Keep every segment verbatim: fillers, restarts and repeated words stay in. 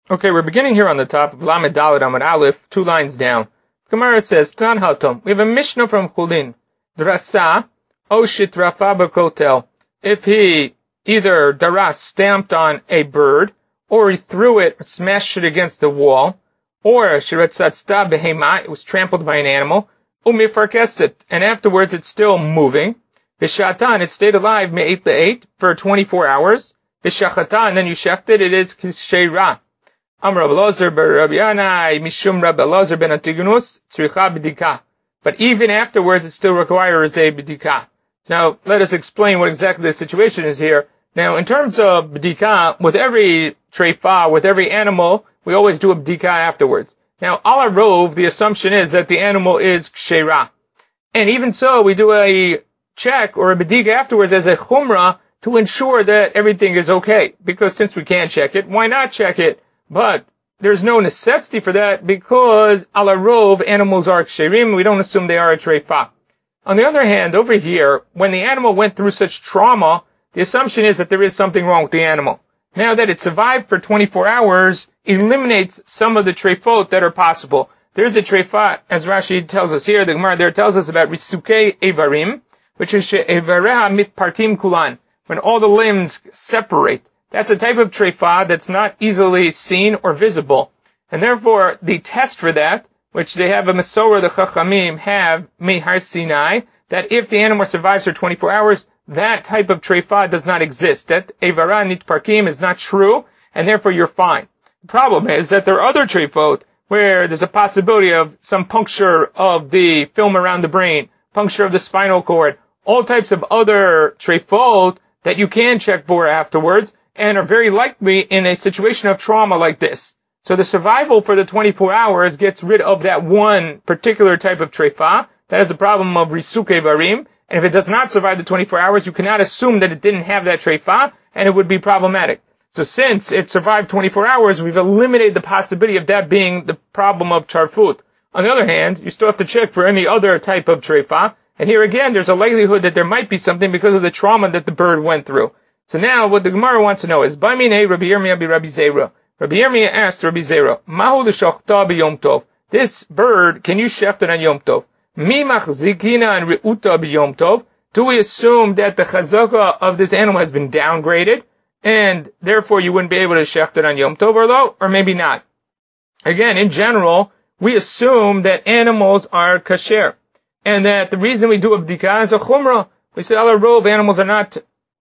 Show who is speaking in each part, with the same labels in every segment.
Speaker 1: Okay, we're beginning here on the top of Lamed Daled Amud Aleph, two lines down. Gemara says, Tan Hatom. We have a Mishnah from Chulin. Drasa, Oshit Rafa B'Kotel. If he either daras stamped on a bird, or he threw it, or smashed it against the wall, or Shiretzatzta Behema, it was trampled by an animal, Umifarkeset, and afterwards it's still moving. V'shatan, it stayed alive me'et le'et for twenty-four hours. V'shachata, and then you shechted, it is Kisheira. Amar Rabbi Elazar bar Rabbi Yanai Mishum Rabbi Elazar ben Antigonus tzricha b'dika. But even afterwards, it still requires a b'dika. Now, let us explain what exactly the situation is here. Now, in terms of b'dika, with every treifa, with every animal, we always do a b'dika afterwards. Now, ala rov, the assumption is that the animal is ksheira. And even so, we do a check or a b'dika afterwards as a chumrah to ensure that everything is okay. Because since we can't check it, why not check it? But there's no necessity for that because ala rov, animals are ksherim. We don't assume they are a treifa. On the other hand, over here, when the animal went through such trauma, the assumption is that there is something wrong with the animal. Now that it survived for twenty-four hours, eliminates some of the treifot that are possible. There's a treifa, as Rashi tells us here, the Gemara there tells us about risukei evarim, which is she'evareha mitparkim kulan, when all the limbs separate. That's a type of treifa that's not easily seen or visible. And therefore, the test for that, which they have a Masorah, the Chachamim have, Mehar Sinai, that if the animal survives for twenty-four hours, that type of treifa does not exist. That Evara Nitparkim is not true, and therefore you're fine. The problem is that there are other treifot where there's a possibility of some puncture of the film around the brain, puncture of the spinal cord, all types of other treifot that you can check for afterwards, and are very likely in a situation of trauma like this. So the survival for the twenty-four hours gets rid of that one particular type of treifa. That is the problem of risukei varim. And if it does not survive the twenty-four hours, you cannot assume that it didn't have that treifa, and it would be problematic. So since it survived twenty-four hours, we've eliminated the possibility of that being the problem of charfut. On the other hand, you still have to check for any other type of treifa. And here again, there's a likelihood that there might be something because of the trauma that the bird went through. So now, what the Gemara wants to know is, B'minei Rabbi Yirmiyah bi Rabbi Zera. Rabbi Yirmiyah asked Rabbi Zera, Mahu l'shachta b'Yom Tov. This bird, can you shecht it on Yom Tov? Mi machzikina and re'uta b'Yom Tov. Do we assume that the chazaka of this animal has been downgraded, and therefore you wouldn't be able to shecht it on Yom Tov, or lo, or maybe not? Again, in general, we assume that animals are kasher, and that the reason we do a b'dika is a chumrah. We say, ala rov, animals are not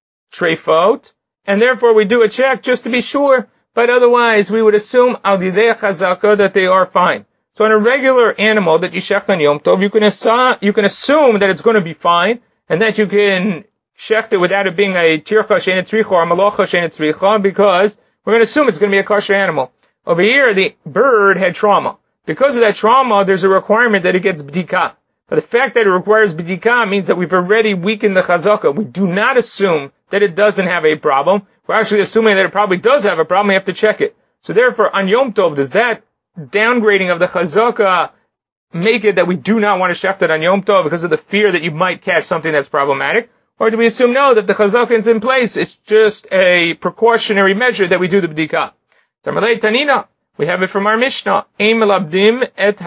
Speaker 1: treifot, and therefore we do a check just to be sure, but otherwise we would assume al didei chazaka that they are fine. So on a regular animal that you shecht on Yom Tov, you can, assu- you can assume that it's going to be fine, and that you can shecht it without it being a tircha she'ein tzricha or a malacha she'ein tzricha, because we're going to assume it's going to be a kosher animal. Over here, the bird had trauma. Because of that trauma, there's a requirement that it gets b'dika. But the fact that it requires b'dika means that we've already weakened the chazaka. We do not assume that it doesn't have a problem. We're actually assuming that it probably does have a problem. We have to check it. So therefore, on Yom Tov, does that downgrading of the chazaka make it that we do not want to shecht it on Yom Tov because of the fear that you might catch something that's problematic? Or do we assume no, that the chazaka is in place? It's just a precautionary measure that we do the b'dika. Tamalei Tanina. We have it from our Mishnah. Ein melabdim et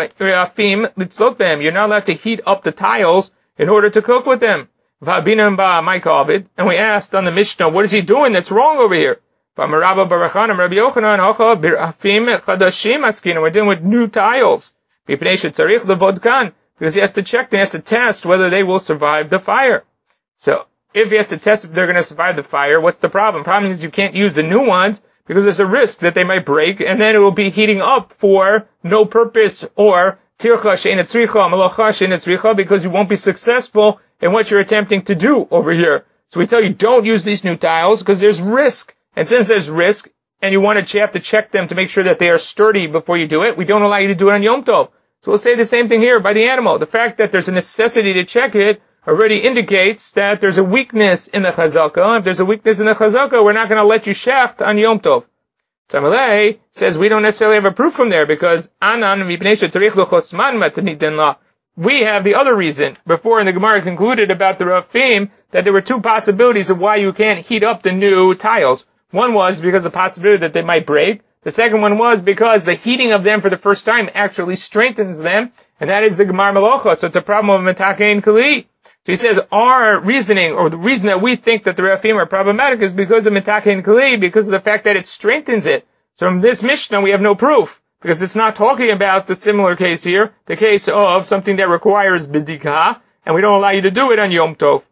Speaker 1: harifim litzlot behem. You're not allowed to heat up the tiles in order to cook with them. V'abinam ba Micah Ovid. And we asked on the Mishnah, what is he doing that's wrong over here? V'amarabba barachanam Rabbi Yochanan hacha birafim chadashim askin. We're dealing with new tiles. B'pnei shetzarich levodkan. Because he has to check, he has to test whether they will survive the fire. So, if he has to test if they're going to survive the fire, what's the problem? The problem is you can't use the new ones, because there's a risk that they might break, and then it will be heating up for no purpose, or tircha she'ein tzricha, malacha she'ein tzricha, because you won't be successful in what you're attempting to do over here. So we tell you, don't use these new tiles, because there's risk. And since there's risk, and you want to have to check them to make sure that they are sturdy before you do it, we don't allow you to do it on Yom Tov. So we'll say the same thing here by the animal. The fact that there's a necessity to check it already indicates that there's a weakness in the chazaka. If there's a weakness in the chazaka, we're not going to let you shecht on Yom Tov. Tamalei says we don't necessarily have a proof from there because anan mipnei shetzarich lochosman matanitin la. We have the other reason. Before in the Gemara concluded about the Rafim that there were two possibilities of why you can't heat up the new tiles. One was because the possibility that they might break. The second one was because the heating of them for the first time actually strengthens them, and that is the Gemar Melocha. So it's a problem of Metakein Kli. So he says our reasoning, or the reason that we think that the Rafim are problematic is because of Metakein Kli, because of the fact that it strengthens it. So from this Mishnah we have no proof, because it's not talking about the similar case here, the case of something that requires Bidikah, and we don't allow you to do it on Yom Tov.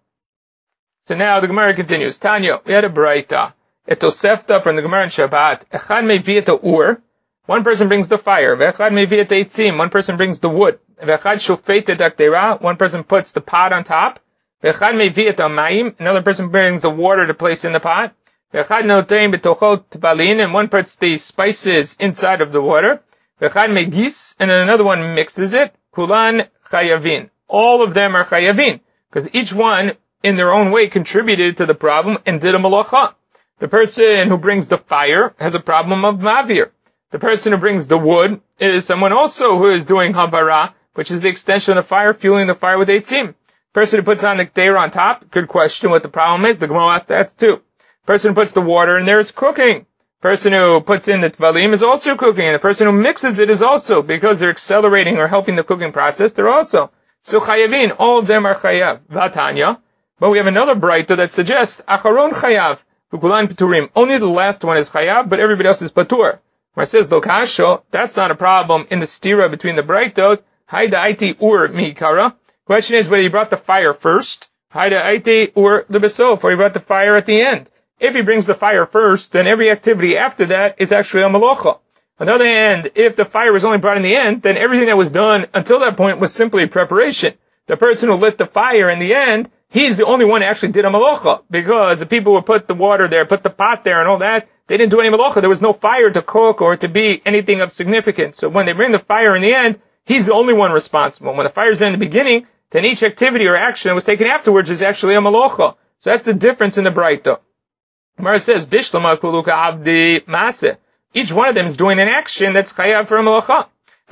Speaker 1: So now the Gemara continues. Tanya, we had a Braita. Et Tosefta from the Gemara in Shabbat. Echad mevi et ur. One person brings the fire. V'echad mevi et eitzim. One person brings the wood. V'echad shofet et akdera. One person puts the pot on top. V'echad mevi et amayim. Another person brings the water to place in the pot. V'echad notein b'tochot balin. And one puts the spices inside of the water. V'echad megis. And then another one mixes it. Kulan chayavin. All of them are chayavin, because each one in their own way contributed to the problem and did a malacha. The person who brings the fire has a problem of mavir. The person who brings the wood is someone also who is doing havara, which is the extension of the fire, fueling the fire with eitzim. The person who puts on the kteira on top could question what the problem is. The Gemara asked that too. The person who puts the water in there is cooking. The person who puts in the tvalim is also cooking, and the person who mixes it is also, because they're accelerating or helping the cooking process, they're also. So chayavin, all of them are chayav. Vatanya. But we have another braita that suggests acharon chayav. Only the last one is chayav, but everybody else is patur. Where it says lokasho, that's not a problem in the stira between the braitot. Haida aiti ur mikara. Question is whether he brought the fire first. Haida aiti ur lebesof, or he brought the fire at the end. If he brings the fire first, then every activity after that is actually a malocha. On the other hand, if the fire was only brought in the end, then everything that was done until that point was simply preparation. The person who lit the fire in the end, he's the only one who actually did a malacha, because the people who put the water there, put the pot there and all that, they didn't do any malacha. There was no fire to cook or to be anything of significance. So when they bring the fire in the end, he's the only one responsible. When the fire's there in the beginning, then each activity or action that was taken afterwards is actually a malacha. So that's the difference in the Braita. Gemara says, Bishlama kuluka abdi maseh. Each one of them is doing an action that's chayav for a malacha.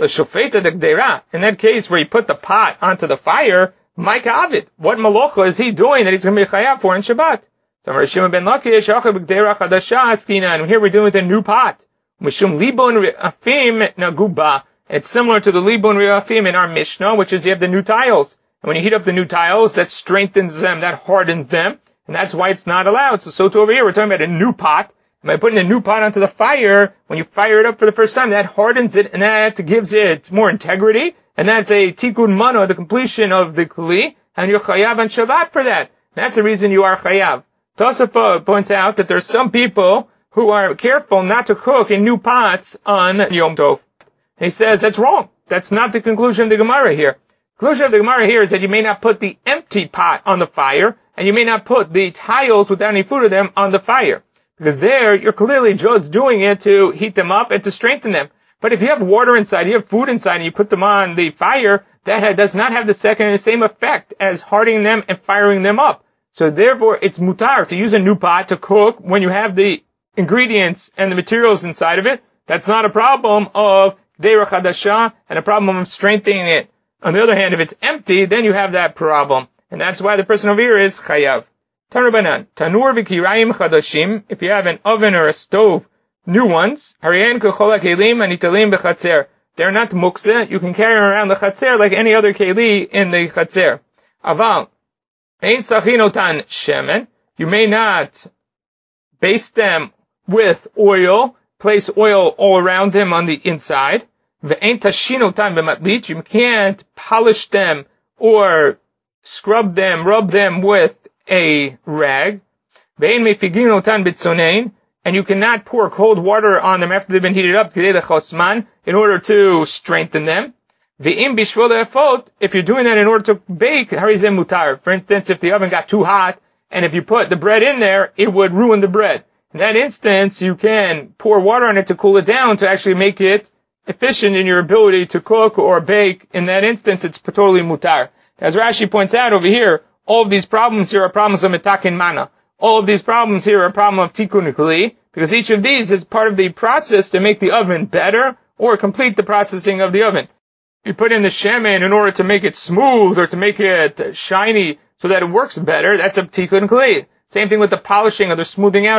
Speaker 1: In that case where he put the pot onto the fire, Mike Avid, what malacha is he doing that he's going to be chayav for in Shabbat? So Rishon ben Lakish, and here we're dealing with a new pot. Mishum libon re'afim naguba. It's similar to the libon re'afim in our Mishnah, which is you have the new tiles. And when you heat up the new tiles, that strengthens them, that hardens them, and that's why it's not allowed. So, so to over here, we're talking about a new pot. And by putting a new pot onto the fire, when you fire it up for the first time, that hardens it, and that gives it more integrity. And that's a tikkun mano, the completion of the kli, and you're chayav on Shabbat for that. That's the reason you are chayav. Tosafot points out that there are some people who are careful not to cook in new pots on Yom Tov. He says that's wrong. That's not the conclusion of the Gemara here. The conclusion of the Gemara here is that you may not put the empty pot on the fire, and you may not put the tiles without any food in them on the fire. Because there, you're clearly just doing it to heat them up and to strengthen them. But if you have water inside, you have food inside, and you put them on the fire, that does not have the second the same effect as hardening them and firing them up. So therefore, it's mutar to use a new pot to cook when you have the ingredients and the materials inside of it. That's not a problem of Deira Chadasha and a problem of strengthening it. On the other hand, if it's empty, then you have that problem. And that's why the person over here is chayav. Tanur Tanur v'kirayim chadashim. If you have an oven or a stove, new ones, hariyen kechol kelim anitalim b'chatzer. They're not mukse. You can carry them around the chatzer like any other keli in the chatzer. Aval ein sachinotan shemen. You may not baste them with oil, place oil all around them on the inside. Ve'ein tashinotan b'matlit. You can't polish them or scrub them, rub them with a rag. Ve'ein mefiginotan b'tzonein. And you cannot pour cold water on them after they've been heated up in order to strengthen them. If you're doing that in order to bake, harizem mutar. For instance, if the oven got too hot, and if you put the bread in there, it would ruin the bread. In that instance, you can pour water on it to cool it down to actually make it efficient in your ability to cook or bake. In that instance, it's totally mutar. As Rashi points out over here, all of these problems here are problems of metakin mana. All of these problems here are a problem of tikkun kli, because each of these is part of the process to make the oven better or complete the processing of the oven. You put in the shemen in order to make it smooth or to make it shiny so that it works better. That's a tikkun kli. Same thing with the polishing or the smoothing out of it.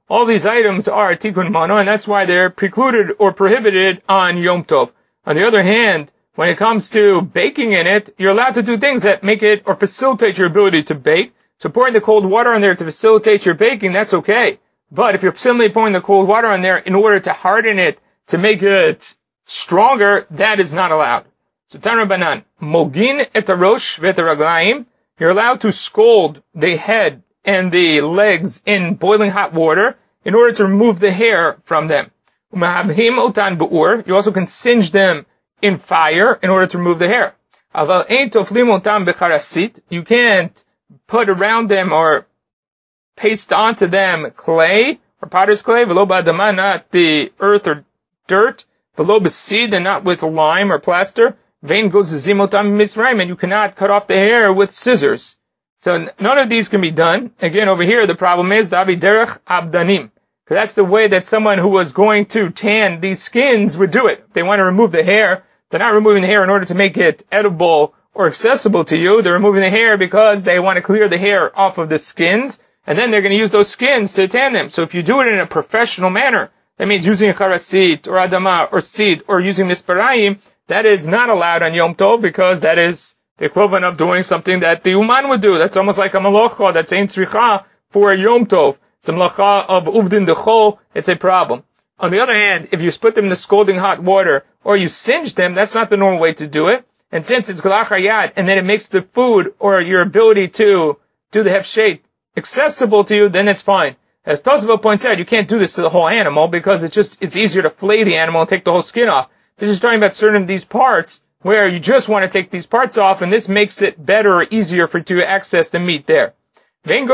Speaker 1: All these items are tikkun mano, and that's why they're precluded or prohibited on Yom Tov. On the other hand, when it comes to baking in it, you're allowed to do things that make it or facilitate your ability to bake. So pouring the cold water on there to facilitate your baking, that's okay. But if you're simply pouring the cold water on there in order to harden it, to make it stronger, that is not allowed. So Tana Banan, Mogin et harosh v'et haraglayim, you're allowed to scald the head and the legs in boiling hot water in order to remove the hair from them. Umahavhim otan be'ur, you also can singe them in fire in order to remove the hair. Aval ein toflim otam becharasit, you can't put around them or paste onto them clay or potter's clay, v'lo ba'adama, not the earth or dirt, v'lo b'sid, and not with lime or plaster. Vein goes to zimotam misraim, and you cannot cut off the hair with scissors. So none of these can be done. Again, over here, the problem is davi derech abdanim, because that's the way that someone who was going to tan these skins would do it. If they want to remove the hair, they're not removing the hair in order to make it edible or accessible to you. They're removing the hair because they want to clear the hair off of the skins, and then they're going to use those skins to tan them. So if you do it in a professional manner, that means using charasit or adama or seed or using misparayim, that is not allowed on Yom Tov, because that is the equivalent of doing something that the uman would do. That's almost like a malacha that's ein tzricha for a Yom Tov. It's a malacha of uvdin dechol. It's a problem. On the other hand, if you split them in the scalding hot water or you singe them, that's not the normal way to do it. And since it's galach hayad, and then it makes the food or your ability to do the hefshet accessible to you, then it's fine. As Tosafot points out, you can't do this to the whole animal because it's just, it's easier to flay the animal and take the whole skin off. This is talking about certain of these parts where you just want to take these parts off, and this makes it better or easier for you to access the meat there. You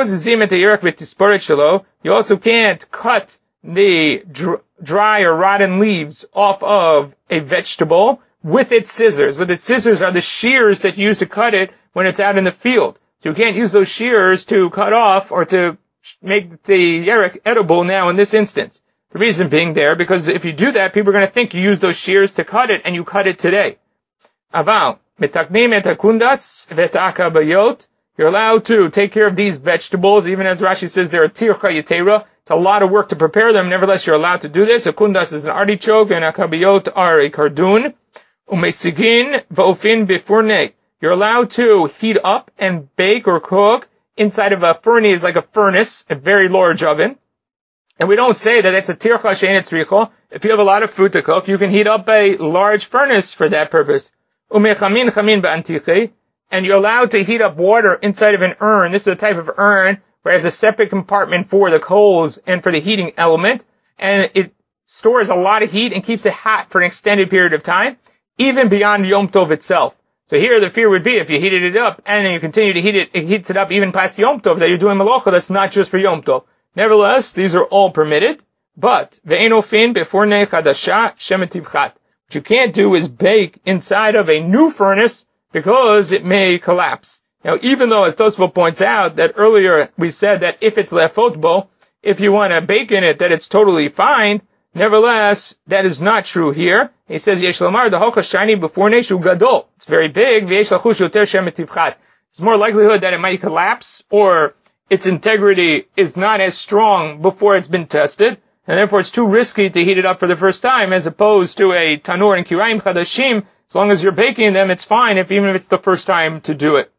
Speaker 1: also can't cut the dry or rotten leaves off of a vegetable with its scissors. With its scissors are the shears that you use to cut it when it's out in the field. So you can't use those shears to cut off or to make the yerek edible now in this instance. The reason being there, because if you do that, people are going to think you use those shears to cut it, and you cut it today. Aval, metaknim et hakundas vet akabayot, you're allowed to take care of these vegetables, even as Rashi says they're a tircha yetera. It's a lot of work to prepare them, nevertheless you're allowed to do this. Akundas is an artichoke, and akabayot are a kardun. Umesigin va'ofin bifurne, you're allowed to heat up and bake or cook inside of a furnace, is like a furnace, a very large oven. And we don't say that it's a tircha she'en tzricha. If you have a lot of food to cook, you can heat up a large furnace for that purpose. Umechamin chamin ba'antiche, and you're allowed to heat up water inside of an urn. This is a type of urn where it has a separate compartment for the coals and for the heating element, and it stores a lot of heat and keeps it hot for an extended period of time, even beyond Yom Tov itself. So here the fear would be if you heated it up and then you continue to heat it, it heats it up even past Yom Tov, that you're doing malacha that's not just for Yom Tov. Nevertheless, these are all permitted, but ve'enofin befornei chadasha shemetivchat. What you can't do is bake inside of a new furnace because it may collapse. Now, even though, as Tosafot points out, that earlier we said that if it's lefotbo, if you want to bake in it, that it's totally fine, nevertheless, that is not true here. He says, Yesh lomar dahocha shani befornei shu gadol. It's very big, ve'yesh lachush yoter shemetivchat. There's more likelihood that it might collapse, or its integrity is not as strong before it's been tested, and therefore it's too risky to heat it up for the first time, as opposed to a tanur and kirayim chadashim. As long as you're baking them, it's fine, if even if it's the first time to do it.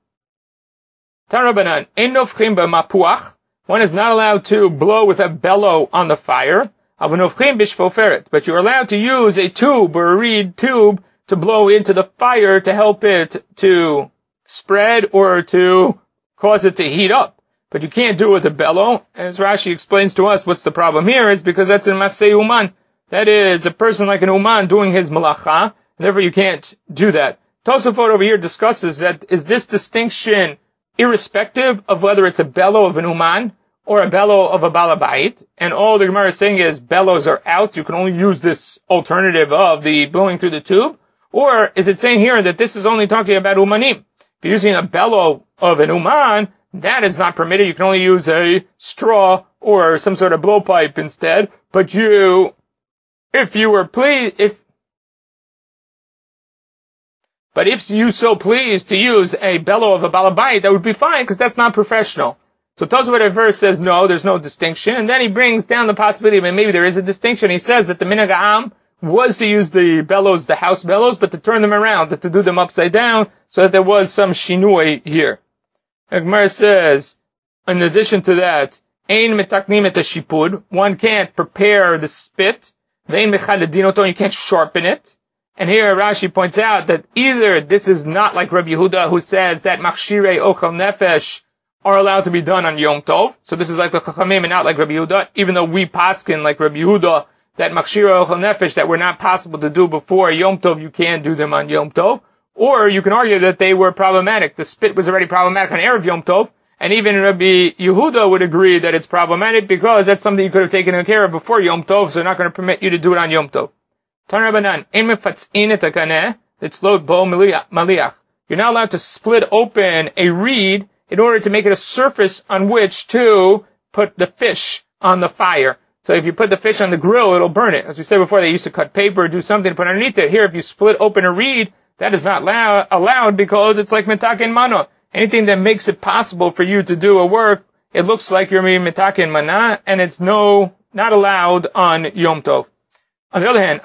Speaker 1: Tarabanan, ein nofchim b'mapuach. One is not allowed to blow with a bellow on the fire. But you're allowed to use a tube or a reed tube to blow into the fire to help it to spread or to cause it to heat up. But you can't do it with a bellow. As Rashi explains to us, what's the problem here is because that's in Masei Uman. That is a person like an Uman doing his malacha, and therefore you can't do that. Tosafot over here discusses that is this distinction irrespective of whether it's a bellow of an Uman or a bellow of a balabait, and all the Gemara is saying is bellows are out, you can only use this alternative of the blowing through the tube, or is it saying here that this is only talking about Umanim? If you're using a bellow of an Uman, that is not permitted, you can only use a straw or some sort of blowpipe instead, but you, if you were pleased, if, but if you so pleased to use a bellow of a balabait, that would be fine, because that's not professional. So Tosafot at first says, no, there's no distinction. And then he brings down the possibility that maybe there is a distinction. He says that the minhag ha'am was to use the bellows, the house bellows, but to turn them around, to do them upside down, so that there was some shinui here. The Gemara says, in addition to that, ein metaknim et hashipud, one can't prepare the spit, vein mechaladinoto, you can't sharpen it. And here Rashi points out that either this is not like Rabbi Yehuda, who says that machshirei ochel nefesh are allowed to be done on Yom Tov. So this is like the Chachamim and not like Rabbi Yehuda, even though we paskin like Rabbi Yehuda, that machshirei ochel nefesh that were not possible to do before Yom Tov, you can do them on Yom Tov. Or you can argue that they were problematic. The spit was already problematic on Erev Yom Tov, and even Rabbi Yehuda would agree that it's problematic because that's something you could have taken care of before Yom Tov, so they're not going to permit you to do it on Yom Tov. Tan Rabbanan, ein mefatzin et hakaneh, litzlot bo maliach. You're not allowed to split open a reed in order to make it a surface on which to put the fish on the fire. So if you put the fish on the grill, it'll burn it. As we said before, they used to cut paper, do something to put underneath it. Here, if you split open a reed, that is not allow- allowed because it's like mitaken mano. Anything that makes it possible for you to do a work, it looks like you're mitaken mana, and it's no, not allowed on Yom Tov. On the other hand,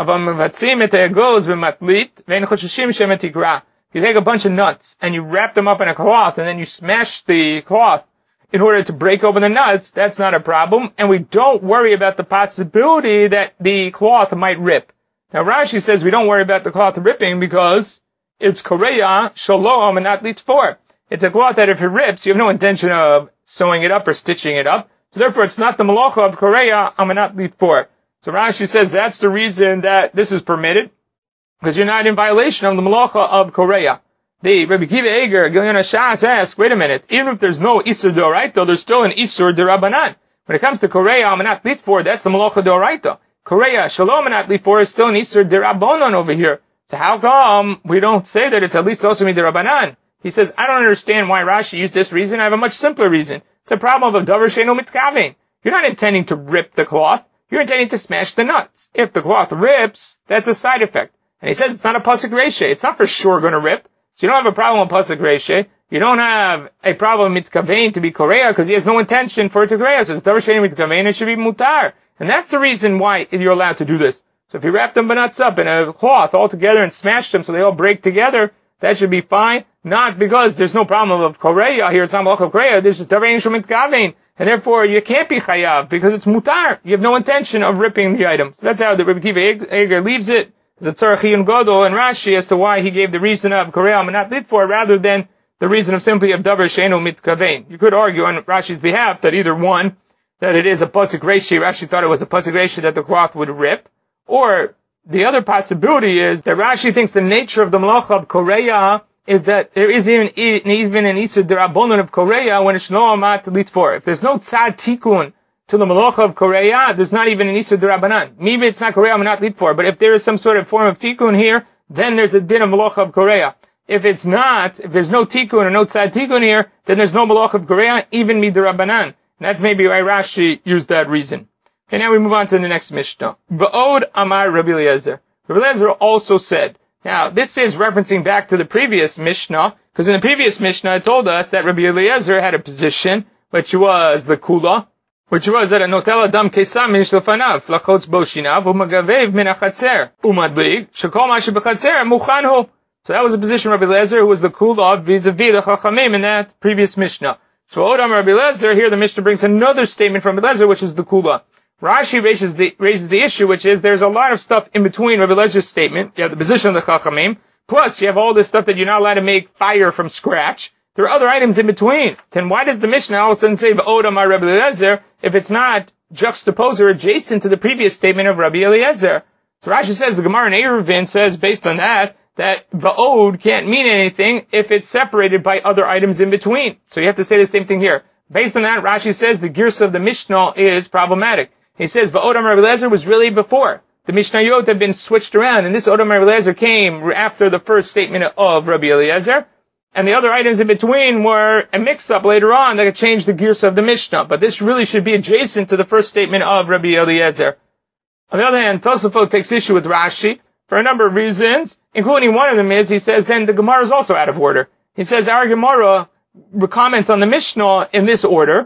Speaker 1: you take a bunch of nuts and you wrap them up in a cloth and then you smash the cloth in order to break open the nuts, that's not a problem, and we don't worry about the possibility that the cloth might rip. Now Rashi says we don't worry about the cloth ripping because it's koreya shalom and not litfor. It's a cloth that if it rips, you have no intention of sewing it up or stitching it up. So therefore it's not the malacha of koreya amanat litfor. So Rashi says that's the reason that this is permitted, because you're not in violation of the malacha of koreya. The Rabbi Kiva Eger, Gilyon HaShas asks, wait a minute, even if there's no isur d'oraita, there's still an isur d'rabanan. When it comes to koreya amanat litfor, that's the malacha d'oraita. Koreya shalom amanat litfor is still an isur d'rabanan over here. So how come we don't say that it's at least also d'rabanan? He says, I don't understand why Rashi used this reason. I have a much simpler reason. It's a problem of davar she'eino mitkaven. You're not intending to rip the cloth. You're intending to smash the nuts. If the cloth rips, that's a side effect. And he says it's not a pasuk reisha. It's not for sure going to rip. So you don't have a problem with pasuk reisha. You don't have a problem with mitkaven to be koreya because he has no intention for it to koreya. So it's davar she'eino mitkaven. It should be mutar. And that's the reason why you're allowed to do this. So if you wrap them nuts up in a cloth all together and smash them so they all break together, that should be fine. Not because there's no problem of koreya here. It's not malach of koreya. There's just davar she'eino mitkaven. And therefore, you can't be chayav, because it's mutar. You have no intention of ripping the item. So that's how the Rabbi Kiva Eger leaves it. There's a tzarech chiyun gadol and Rashi as to why he gave the reason of koreya amanat litfor rather than the reason of simply of davar she'eino mitkaven. You could argue on Rashi's behalf that either one, that it is a pasuk reishi, Rashi thought it was a pasuk reishi that the cloth would rip, or the other possibility is that Rashi thinks the nature of the malacha of koreya is that there is even, even an isur d'rabanan of koreya when it's no amat litfor. If there's no tzad tikun to the malacha of koreya, there's not even an isur d'rabanan. Maybe it's not koreya amanat litfor, but if there is some sort of form of tikun here, then there's a din of malacha of koreya. If it's not, if there's no tikkun or no tzad tikkun here, then there's no malach of koreya, even midirabanan. And that's maybe why Rashi used that reason. Okay, now we move on to the next Mishnah. V'od amar Rabbi Eliezer. Rabbi Eliezer also said. Now, this is referencing back to the previous Mishnah, because in the previous Mishnah it told us that Rabbi Eliezer had a position, which was the kula, which was that a notel adam kesam min shlefanav, lachotz bo shinav, u'magavev min achatzer, u'madlig, shekol ma shebechatzer, muchanhu. So that was a position of Rabbi Eliezer, who was the kula vis-a-vis the chachamim in that previous Mishnah. So Odam Rabbi Eliezer, here the Mishnah brings another statement from Rabbi Eliezer, which is the kula. Rashi raises the, raises the issue, which is there's a lot of stuff in between Rabbi Eliezer's statement. You have the position of the chachamim, plus you have all this stuff that you're not allowed to make fire from scratch. There are other items in between. Then why does the Mishnah all of a sudden say Odam Rabbi Eliezer if it's not juxtaposed or adjacent to the previous statement of Rabbi Eliezer? So Rashi says, the Gemara in Eruvin says, based on that, that va'od can't mean anything if it's separated by other items in between. So you have to say the same thing here. Based on that, Rashi says the girsa of the Mishnah is problematic. He says va'odam Rabbi Eliezer was really before. The Mishnayot have been switched around, and this Odam Rabbi Eliezer came after the first statement of Rabbi Eliezer, and the other items in between were a mix-up later on that could change the girsa of the Mishnah. But this really should be adjacent to the first statement of Rabbi Eliezer. On the other hand, Tosafot takes issue with Rashi for a number of reasons, including one of them is, he says, then the Gemara is also out of order. He says, our Gemara comments on the Mishnah in this order,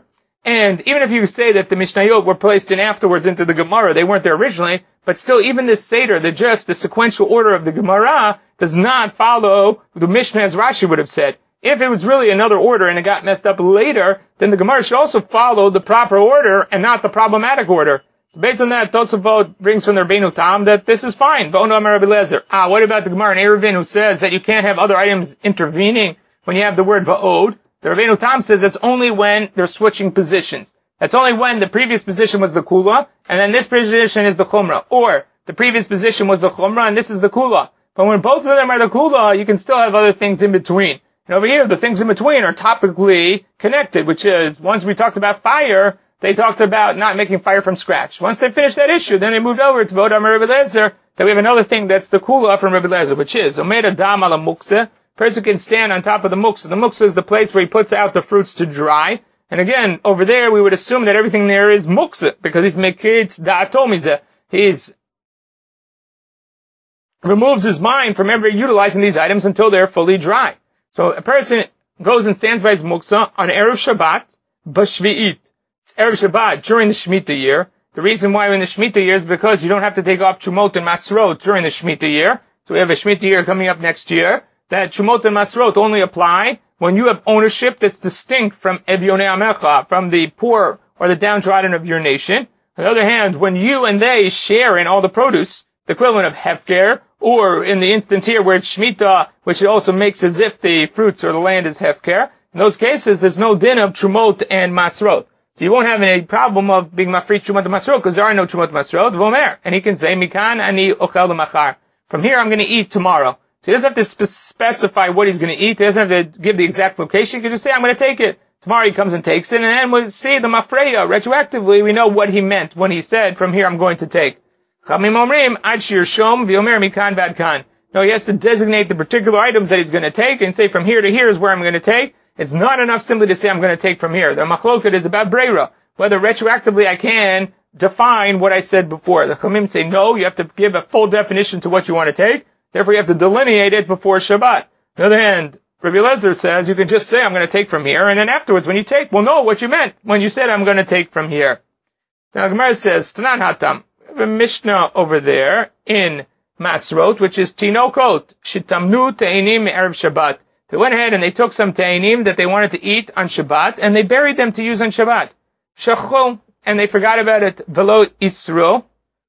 Speaker 1: And even if you say that the Mishnayot were placed in afterwards into the Gemara, they weren't there originally, but still even this Seder, the just, the sequential order of the Gemara, does not follow the Mishnah as Rashi would have said. If it was really another order and it got messed up later, then the Gemara should also follow the proper order and not the problematic order. So based on that, Tosafot brings from the Rabbeinu Tam that this is fine. V'onu Amar Rabbi Eliezer. Ah, what about the Gemara in Eruvin who says that you can't have other items intervening when you have the word Va'od? The Rabbeinu Tam says that's only when they're switching positions. That's only when the previous position was the Kula, and then this position is the Chumrah. Or, the previous position was the Chumrah, and this is the Kula. But when both of them are the Kula, you can still have other things in between. And over here, the things in between are topically connected, which is, once we talked about fire, they talked about not making fire from scratch. Once they finished that issue, then they moved over to V'od Amar Rabbi Eliezer, that we have another thing that's the Kula from Rabbi Eliezer, which is, Omer Adam ala Muktzeh, person can stand on top of the muktzah. The muktzah is the place where he puts out the fruits to dry. And again, over there, we would assume that everything there is muktzah, because he's mekitz da'ato mizeh. He's removes his mind from ever utilizing these items until they're fully dry. So a person goes and stands by his muktzah on Erev Shabbat, b'shvi'it. It's Erev Shabbat during the Shemitah year. The reason why we're in the Shemitah year is because you don't have to take off Trumot and Masrot during the Shemitah year. So we have a Shemitah year coming up next year. That Trumot and Masrot only apply when you have ownership that's distinct from Evyonei Amecha, from the poor or the downtrodden of your nation. On the other hand, when you and they share in all the produce, the equivalent of Hefker, or in the instance here where it's Shemitah, which it also makes as if the fruits or the land is Hefker, in those cases there's no din of Trumot and Masrot. So you won't have any problem of being mafresh Trumot and Masrot, because there are no Trumot and Masrot, Vomer. And he can say, Mikan ani ochel l'machar. From here I'm going to eat tomorrow. So he doesn't have to spe- specify what he's going to eat. He doesn't have to give the exact location. He can just say, I'm going to take it. Tomorrow he comes and takes it, and then we'll see the mafreya. Retroactively, we know what he meant when he said, from here I'm going to take. Chamim omrim, ad shir shom, v'yomer mikan vad kan. No, he has to designate the particular items that he's going to take and say, from here to here is where I'm going to take. It's not enough simply to say, I'm going to take from here. The machloket is about breira. Whether retroactively I can define what I said before. The Chamim say, no, you have to give a full definition to what you want to take. Therefore, you have to delineate it before Shabbat. On the other hand, Rabbi Eliezer says you can just say, I'm going to take from here, and then afterwards, when you take, we'll know what you meant when you said, I'm going to take from here. Now, Gemara says, Tanan Hatam, we have a Mishnah over there in Masrot, which is Tinokot, Shitamnu Te'inim Erev Shabbat. They went ahead and they took some Te'inim that they wanted to eat on Shabbat, and they buried them to use on Shabbat. Shachol, and they forgot about it, Velo Isro,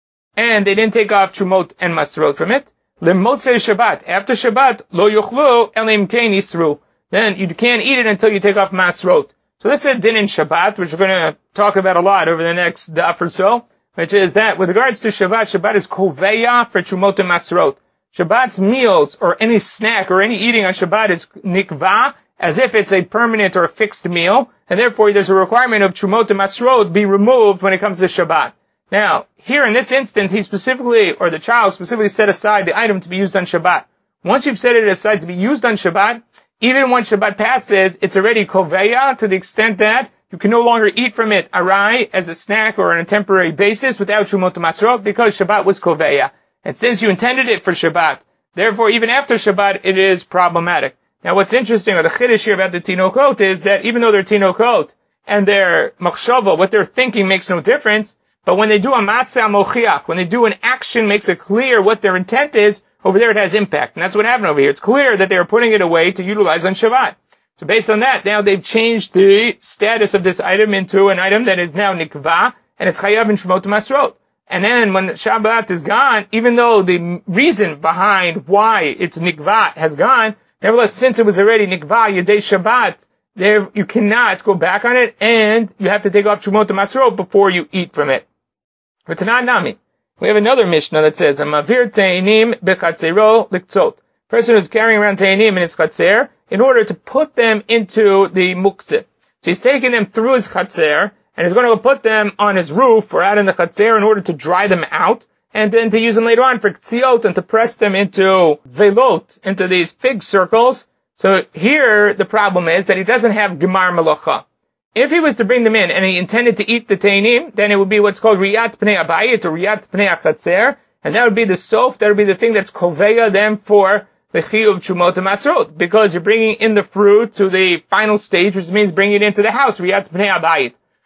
Speaker 1: and they didn't take off Trumot and Masrot from it. L'motzei Shabbat. After Shabbat, lo yuchlu elim kein isru. Then you can't eat it until you take off masrot. So this is a din in Shabbat, which we're going to talk about a lot over the next daf or so, which is that with regards to Shabbat, Shabbat is koveya for trumot and masrot. Shabbat's meals or any snack or any eating on Shabbat is nikva, as if it's a permanent or a fixed meal, and therefore there's a requirement of trumot and masrot be removed when it comes to Shabbat. Now, here in this instance, he specifically, or the child specifically set aside the item to be used on Shabbat. Once you've set it aside to be used on Shabbat, even when Shabbat passes, it's already koveya to the extent that you can no longer eat from it arai as a snack or on a temporary basis without Trumot Masrot because Shabbat was koveya. And since you intended it for Shabbat, therefore even after Shabbat it is problematic. Now what's interesting, or the chiddush here about the Tinokot, is that even though they're Tinokot and their machshava, what they're thinking makes no difference, but when they do a matzah mochiach, when they do an action makes it clear what their intent is, over there it has impact. And that's what happened over here. It's clear that they are putting it away to utilize on Shabbat. So based on that, now they've changed the status of this item into an item that is now nikva, and it's chayav in Shemot Masrot. And then when Shabbat is gone, even though the reason behind why it's nikva has gone, nevertheless, since it was already nikva yedei Shabbat, there you cannot go back on it, and you have to take off Shemot Masrot before you eat from it. But Tanan Nami, we have another Mishnah that says, "Amavir teinim bechatzero liktzot." Person who's carrying around teinim in his chatzer in order to put them into the muktzeh. So he's taking them through his chatzer and he's going to put them on his roof or out in the chatzer in order to dry them out and then to use them later on for ktziot and to press them into velot, into these fig circles. So here the problem is that he doesn't have gemar melacha. If he was to bring them in and he intended to eat the teinim, then it would be what's called riyat pnei abayit or riyat pnei achatzer, and that would be the sof, that would be the thing that's koveya them for the chiyuv trumot masrot, because you're bringing in the fruit to the final stage, which means bringing it into the house, riyat pnei abayit.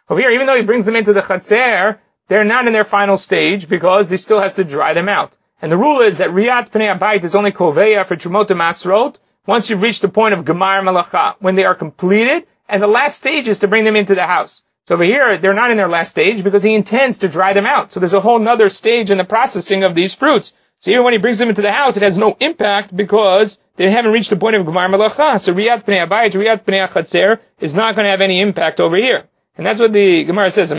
Speaker 1: Over here, even though he brings them into the Chatzer, they're not in their final stage because he still has to dry them out. And the rule is that Riyat Pnei Abayit is only Koveya for Trumot and Masrot once you've reached the point of Gemar Malacha, when they are completed, and the last stage is to bring them into the house. So over here, they're not in their last stage because he intends to dry them out. So there's a whole nother stage in the processing of these fruits. So even when he brings them into the house, it has no impact because they haven't reached the point of Gemar Malacha. So Riyat Pnei Abayit, Riyat Pnei Chatzer is not going to have any impact over here. And that's what the Gemara says.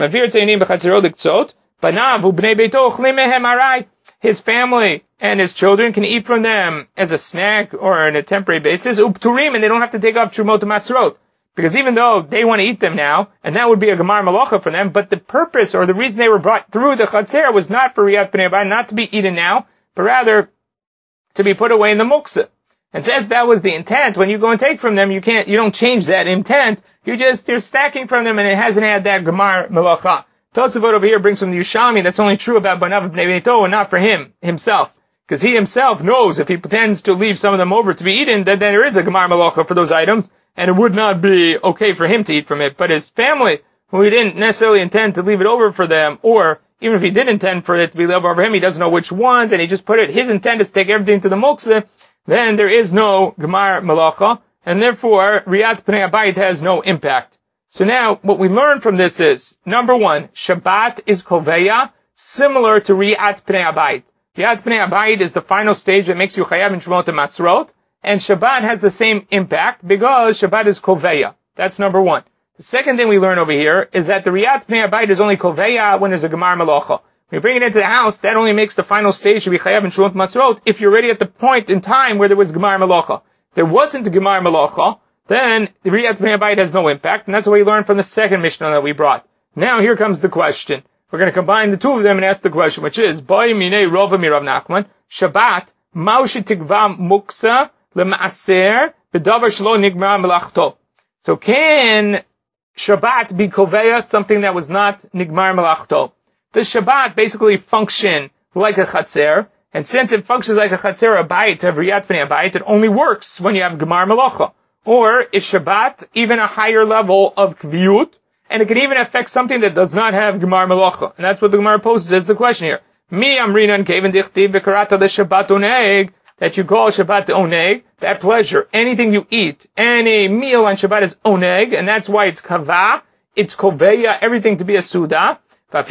Speaker 1: His family and his children can eat from them as a snack or on a temporary basis, upturim, and they don't have to take off trumot and masrot. Because even though they want to eat them now, and that would be a gemar malacha for them, but the purpose or the reason they were brought through the chatzer was not for riyat pnei abayit, not to be eaten now, but rather to be put away in the muktzah. And since that was the intent, when you go and take from them, you can't, you don't change that intent. You just, you're stacking from them and it hasn't had that gemar malacha. Tosafot over here brings from the Yerushalmi that's only true about Banav Bnei Beito and not for him, himself. Because he himself knows if he pretends to leave some of them over to be eaten, then there is a Gemar Malacha for those items, and it would not be okay for him to eat from it. But his family, who he didn't necessarily intend to leave it over for them, or even if he did intend for it to be left over him, he doesn't know which ones, and he just put it, his intent is to take everything to the Muktzah, then there is no Gemar Malacha, and therefore Riyat Pnei Abayit has no impact. So now, what we learn from this is, number one, Shabbat is Koveya, similar to Riyat Pnei Abayit. Riyat Pnei Abayit is the final stage that makes you Chayav in Trumot and Masrot, and Shabbat has the same impact because Shabbat is Koveya. That's number one. The second thing we learn over here is that the Riyat Pnei Abayit is only Koveya when there's a Gemar Malacha. When you bring it into the house, that only makes the final stage to be Chayav in Trumot and Masrot if you're already at the point in time where there was Gemar Malacha. If there wasn't a Gemar Malacha, then the Riyat Pnei Abayit has no impact, and that's what we learned from the second Mishnah that we brought. Now here comes the question. We're going to combine the two of them and ask the question, which is, Boi minei rova mirav Nachman, Shabbat, ma'u shetikva muksa lema'aser b'davar shelo nigmar melachto. So can Shabbat be koveya, something that was not nigmar melachto? Does Shabbat basically function like a chatzer? And since it functions like a chatzer abayit to have Riyat Pnei Abayit, it only works when you have gemar melacha. Or is Shabbat even a higher level of kviyut, and it can even affect something that does not have Gemar Melacha? And that's what the Gemara poses as the question here. Mi amrinan keven dichtiv v'karata the Shabbat oneg, that you call Shabbat oneg, that pleasure, anything you eat, any meal on Shabbat is oneg, and that's why it's kava, it's koveya, everything to be a suda.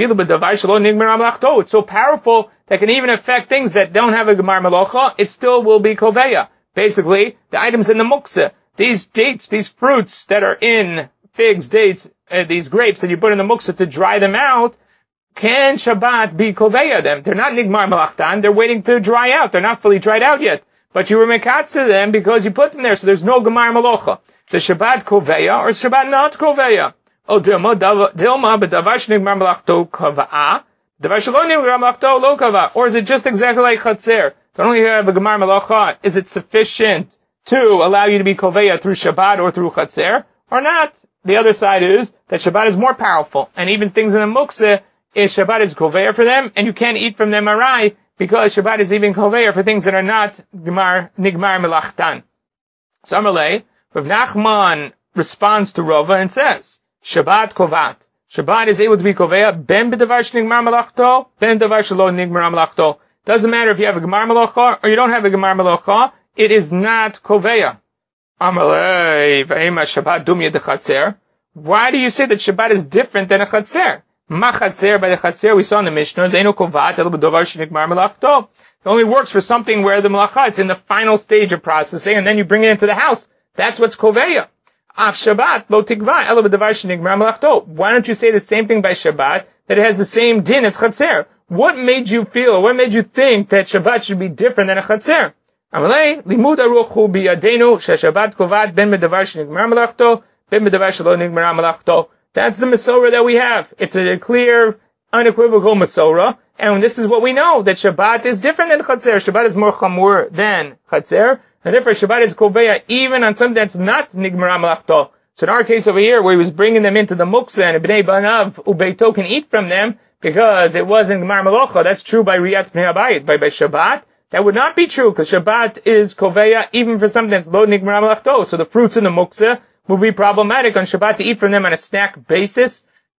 Speaker 1: It's so powerful that it can even affect things that don't have a Gemar Melacha, it still will be koveya. Basically, the items in the muktzah, these dates, these fruits that are in figs, dates, uh, these grapes that you put in the muktzah to dry them out, can Shabbat be koveya them? They're not nigmar melachtan, they're waiting to dry out, they're not fully dried out yet. But you were mekatze them because you put them there, so there's no gemar melacha. Does Shabbat koveya, or is Shabbat not koveya? Oh, dilma, dilma, but davash nigmar melachto kava'a, davash lo nigmar melachto lo kava, or is it just exactly like chatzer? Don't only have a gemar melacha, is it sufficient to allow you to be koveya through Shabbat or through Chatzer, or not? The other side is that Shabbat is more powerful, and even things in the Muktzah, is Shabbat is koveya for them, and you can't eat from them arai, because Shabbat is even koveya for things that are not Gemar, Nigmar Melachtan. So Amalei, Rav Nachman responds to Rava and says, Shabbat kovat. Shabbat is able to be koveya, ben b'davar shnigmar melachto, ben davar shelo nigmar melachto. Doesn't matter if you have a Gemar Melacha, or you don't have a Gemar Melacha, it is not koveya. Amalei, v'ema Shabbat dumya de chatzer. Why do you say that Shabbat is different than a chatzer? Ma chatzer, by the chatzer we saw in the Mishnah, zeinu kovat, el b'davar shnigmar melachto. It only works for something where the melacha, it's in the final stage of processing, and then you bring it into the house. That's what's koveya. Af Shabbat, lo tikva, el b'davar shnigmar melachto. Why don't you say the same thing by Shabbat, that it has the same din as chatzer? What made you feel, what made you think that Shabbat should be different than a chatzer? Amalei, limud aruch hu biyadenu, sheShabbat kovat ben b'davar shnigmar melachto, ben b'davar shelo nigmar melachto. That's the Masorah that we have. It's a clear, unequivocal Masorah, and this is what we know, that Shabbat is different than Chatzer. Shabbat is more chamur than Chatzer, and therefore Shabbat is koveya even on something that's not nigmar melachto. So in our case over here, where he was bringing them into the muktzah, and Bnei Banav ubeito can eat from them, because it wasn't Gemar Melacha, that's true by Riyat Pnei Abayit. By, by Shabbat, that would not be true, because Shabbat is koveya even for something that's lo nigmar melachto. So the fruits in the muktzah would be problematic on Shabbat to eat from them on a snack basis,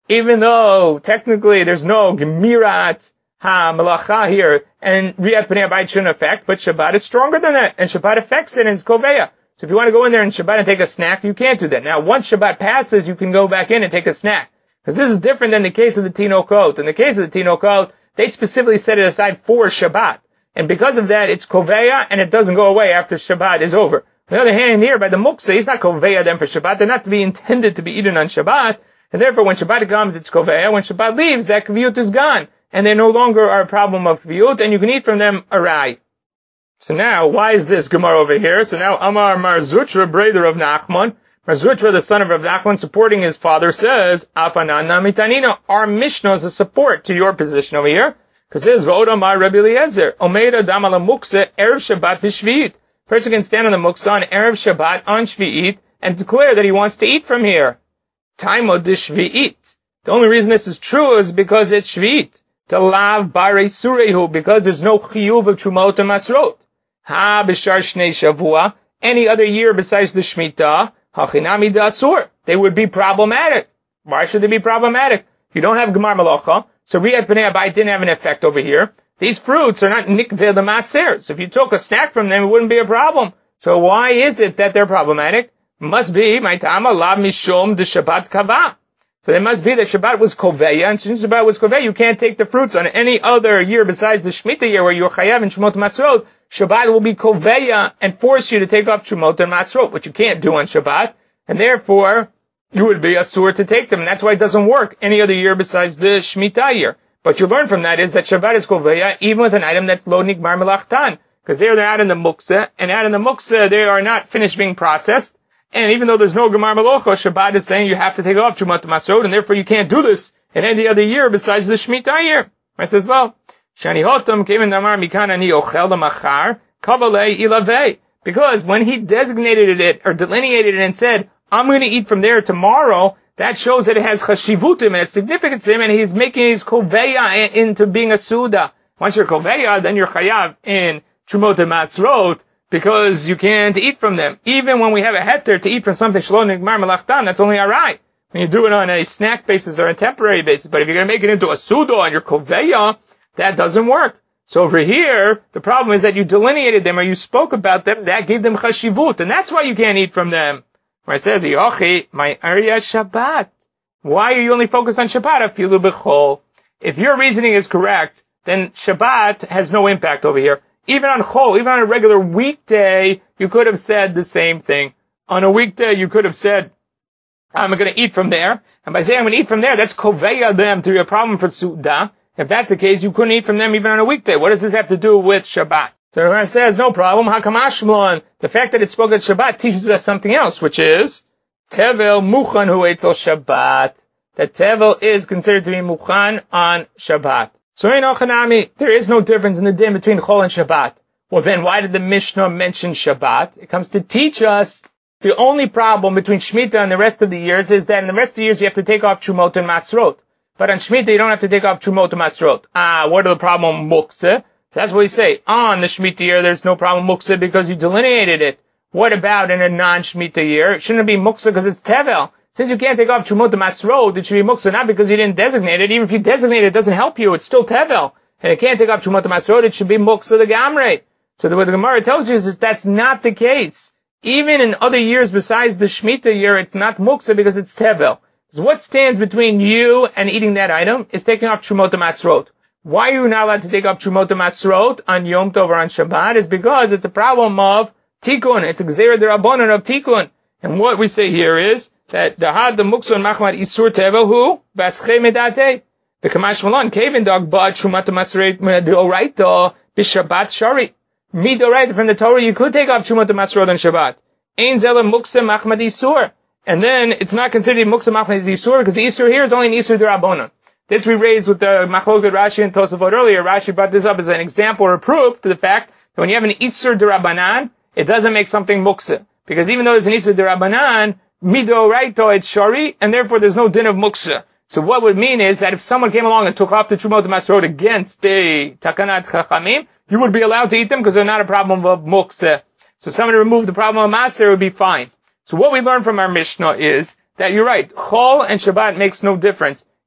Speaker 1: even though technically there's no Gemirat ha-Malacha here, and Riyat B'nei Abayit shouldn't affect, but Shabbat is stronger than that, and Shabbat affects it, and it's Koveya. So if you want to go in there in Shabbat and take a snack, you can't do that. Now, once Shabbat passes, you can go back in and take a snack. Because this is different than the case of the Tinokot. In the case of the Tinokot, they specifically set it aside for Shabbat. And because of that, it's Koveya, and it doesn't go away after Shabbat is over. On the other hand, here, by the Muksa, he's not Koveya them for Shabbat. They're not to be intended to be eaten on Shabbat. And therefore, when Shabbat comes, it's Koveya. When Shabbat leaves, that Kviyut is gone. And they no longer are a problem of Kviyut, and you can eat from them arai. So now, why is this Gemara over here? So now, Amar Mar Zutra, brother of Nachman, Mar Zutra, the son of Rav Nachman, supporting his father, says, Afanana mitanino, our Mishnah is a support to your position over here. Because it says, V'od Amar Rabbi Eliezer, Omeida dam ala muksa, Erev Shabbat v'shvi'it. Person can stand on the muksa on Erev Shabbat, on Shvi'it, and declare that he wants to eat from here. Taimo de Shvi'it. The only reason this is true is because it's Shvi'it. Talav bare surehu, because there's no chiyuv of Trumot and Masrot. Ha b'shar shnei shavua, any other year besides the Shemitah, hachinami da'asur, they would be problematic. Why should they be problematic? You don't have Gemar Malacha, so Riyat B'nei Abayit didn't have an effect over here. These fruits are not nikveh the maser, so if you took a snack from them, it wouldn't be a problem. So why is it that they're problematic? Must be, my tama lav mishom de Shabbat kava. So it must be that Shabbat was Koveya, and since Shabbat was Koveya, you can't take the fruits on any other year besides the Shemitah year where you're Chayav and Shemot Masrot. Shabbat will be Koveya and force you to take off Trumot and Masrot, which you can't do on Shabbat, and therefore, you would be asur to take them, and that's why it doesn't work any other year besides the Shemitah year. But you learn from that is that Shabbat is Koveya, even with an item that's lo nigmar melachtan, because there they're out in the muksa, and out in the muksa, they are not finished being processed, and even though there's no Gemar Melocha, Shabbat is saying you have to take off Trumot Masrot, and therefore you can't do this in any other year besides the Shemitah year. I says, no. Shani Hotam came in Damar Mikan Ani Ochel Machar Kavalei Ilavei. Because when he designated it, or delineated it and said, I'm going to eat from there tomorrow, that shows that it has chashivutim and it's significance to him, and he's making his koveya into being a suda. Once you're koveya, then you're chayav in Trumot Masrot, because you can't eat from them. Even when we have a heter to eat from something shlo nigmar melachtan, that's only arai. When you do it on a snack basis or a temporary basis. But if you're going to make it into a sudo on your koveya, that doesn't work. So over here, the problem is that you delineated them or you spoke about them, that gave them chashivut, and that's why you can't eat from them. Where it says, Yochi, my area Shabbat. Why are you only focused on Shabbat? Afilu b'chol. If your reasoning is correct, then Shabbat has no impact over here. Even on Chol, even on a regular weekday, you could have said the same thing. On a weekday, you could have said, I'm going to eat from there. And by saying I'm going to eat from there, that's koveya them to be a problem for Suda. If that's the case, you couldn't eat from them even on a weekday. What does this have to do with Shabbat? So Rav says, no problem. Hakamashmon. The fact that it spoke at Shabbat teaches us something else, which is, Tevel Muchan Hu Eitzel Shabbat. That Tevel is considered to be Muchan on Shabbat. So in Ochanami, there is no difference in the din between Chol and Shabbat. Well then, why did the Mishnah mention Shabbat? It comes to teach us the only problem between Shemitah and the rest of the years is that in the rest of the years you have to take off Trumot and Masrot. But on Shemitah you don't have to take off Trumot and Masrot. Ah, what are the problem? Muktzeh. So that's what we say. On the Shemitah year there's no problem Muktzeh because you delineated it. What about in a non-Shemitah year? It shouldn't be Muktzeh because it's Tevel. Since you can't take off Trumot and Masrot, it should be Muktzeh not because you didn't designate it. Even if you designate it, it doesn't help you. It's still Tevel. And it can't take off Trumot and Masrot, it should be Muktzeh the Gamrei. So what the Gemara tells you is, is that's not the case. Even in other years besides the Shemitah year, it's not Muktzeh because it's Tevel. So what stands between you and eating that item is taking off Trumot and Masrot. Why are you not allowed to take off Trumot and Masrot on Yom Tov or on Shabbat? Is because it's a problem of Tikkun. It's a Gzeira D'Rabbanan of Tikkun. And what we say here is that the had the Muktzah and Machmat Isur Tevel hu Baschei Medate. The Kamash Malon Kaven Dog but Trumot and Masrot D'Oraita B'Shabbat Shari. Midoraita from the Torah you could take off Trumot and Masrot on Shabbat. Ein Zela Muktzah Machmat Isur. And then it's not considered Muktzah Machmat Isur because the Isur here is only an Isur D'Rabbanan. This we raised with the Machloket Rashi and Tosafot earlier. Rashi brought this up as an example or proof to the fact that when you have an Isur D'Rabbanan, it doesn't make something Muktzah. Because even though there's an Isur D'Rabbanan, Midoraita it's Shari, and therefore there's no din of Muktzah. So what would mean is that if someone came along and took off the Trumot Masrot against the Takanat Chachamim, you would be allowed to eat them because they're not a problem of Muktzah. So someone to remove the problem of Maser would be fine. So what we learn from our Mishnah is that you're right, Chol and Shabbat makes no difference.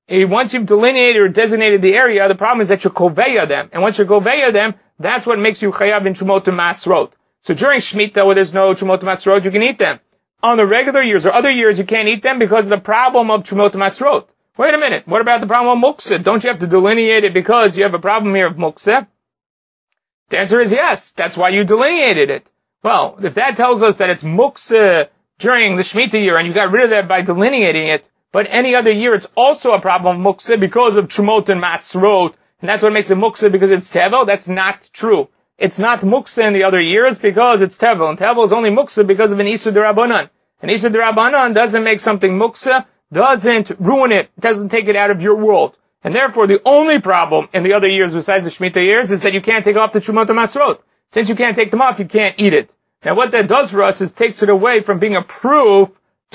Speaker 1: eh, once you've delineated or designated the area, the problem is that you're koveya them. And once you're koveya them, that's what makes you chayav in Trumot Masrot. So during Shemitah, where there's no Trumot Masrot, you can eat them. On the regular years or other years, you can't eat them because of the problem of Trumot Masrot. Wait a minute. What about the problem of Muktzah? Don't you have to delineate it because you have a problem here of Muktzah? The answer is yes. That's why you delineated it. Well, if that tells us that it's Muktzah during the Shemitah year and you got rid of that by delineating it, but any other year it's also a problem of Muktzah because of Trumot and Masrot, and that's what makes it Muktzah because it's Tevel, that's not true. It's not Muktzah in the other years because it's Tevel, and Tevel is only Muktzah because of an Isur D'Rabbanan. An Isur D'Rabbanan doesn't make something Muktzah, doesn't ruin it, doesn't take it out of your world. And therefore, the only problem in the other years besides the Shemitah years is that you can't take off the Trumot and Masrot. Since you can't take them off, you can't eat it. Now what that does for us is takes it away from being a proof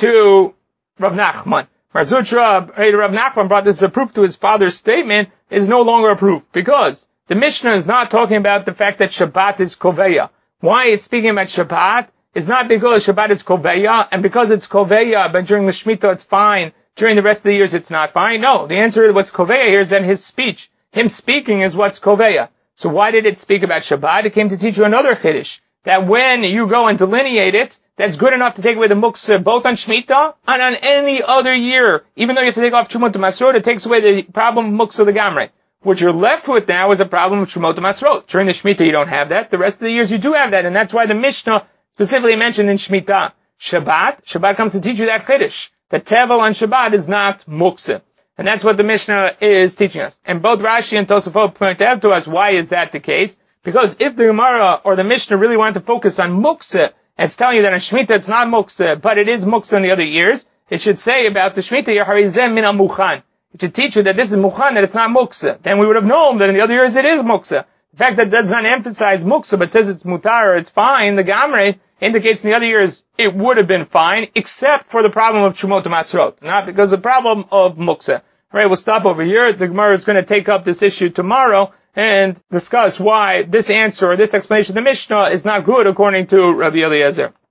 Speaker 1: to Rav Nachman. Mar Zutra, Rav Nachman brought this as a proof to his father's statement, is no longer a proof. Because the Mishnah is not talking about the fact that Shabbat is Koveya. Why it's speaking about Shabbat is not because Shabbat is Koveya, and because it's Koveya, but during the Shemitah it's fine, during the rest of the years it's not fine. No, the answer to what's Koveya here is that his speech, him speaking is what's Koveya. So why did it speak about Shabbat? It came to teach you another Chiddush, that when you go and delineate it, that's good enough to take away the Muktzah both on Shemitah and on any other year. Even though you have to take off Trumot Masrot, it takes away the problem of Muktzah the Gamre. What you're left with now is a problem of Trumot Masrot. During the Shemitah you don't have that. The rest of the years you do have that, and that's why the Mishnah specifically mentioned in Shemitah. Shabbat, Shabbat comes to teach you that Chiddush, that Tevel on Shabbat is not Muktzah. And that's what the Mishnah is teaching us. And both Rashi and Tosafot point out to us why is that the case. Because if the Gemara or the Mishnah really wanted to focus on Muktzah, and it's telling you that on Shemitah it's not Muktzah, but it is Muktzah in the other years, it should say about the Shemitah year, Harizem min Mukhan. It should teach you that this is Mukhan, that it's not Muktzah. Then we would have known that in the other years it is Muktzah. The fact that it does not emphasize Muktzah, but says it's Mutar or it's fine, the Gamre, indicates in the other years it would have been fine, except for the problem of Trumot Masrot, not because of the problem of Muktzah. Alright, we'll stop over here. The Gemara is going to take up this issue tomorrow and discuss why this answer or this explanation of the Mishnah is not good according to Rabbi Eliezer.